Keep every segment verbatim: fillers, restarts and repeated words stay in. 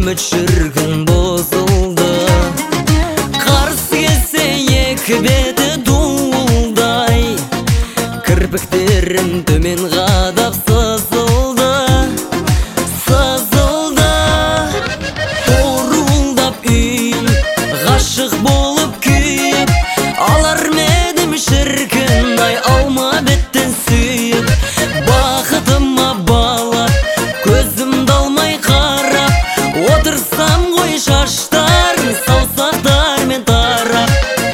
үміт шіркін бұзылды. Қарсы келсе екі беті дуылдай, кірпіктерім төмен қадап сызылды, сызылды. Торылдап үйін ғашық болып күйіп, алар медім шіркін ай алма беттен сүйіп. Бақытыма балап, көзімді алмай қарап, отырсам ғой шаштарын саусақтармен тарап.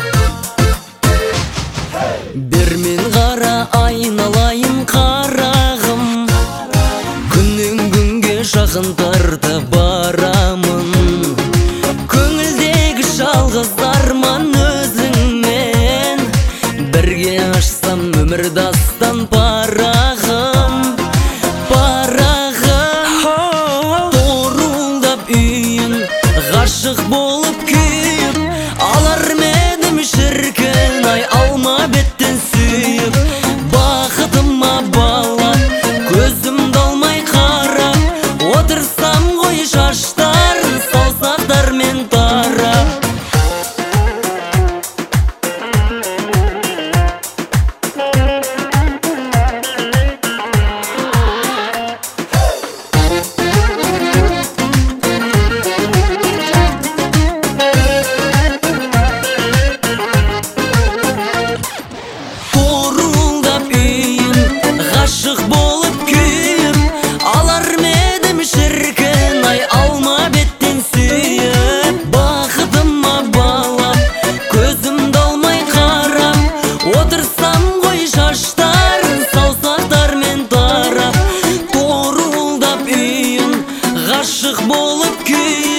Бермен қара айналайын қарағым, күннен күнге жақын тартып барамын. Көңілдегі жалғыз арман өзіңмен, бірге ашсам өмір дастан парағым, парағым. Торылдап үйін ғашық болып күйіп, алар медім шіркін ай алма беттен сүйіп. Бақытыма балап, көзімді алмай қарап, отырсам ғой шаштарын саусақтармен тарап. Ғашық болып күйіп, алар медім шіркін ай алма беттен сүйіп. Бақытыма балап, көзімді алмай қарап, отырсам ғой шаштарын саусақтармен тарап. Торылдап үйін ғашық болып күйіп,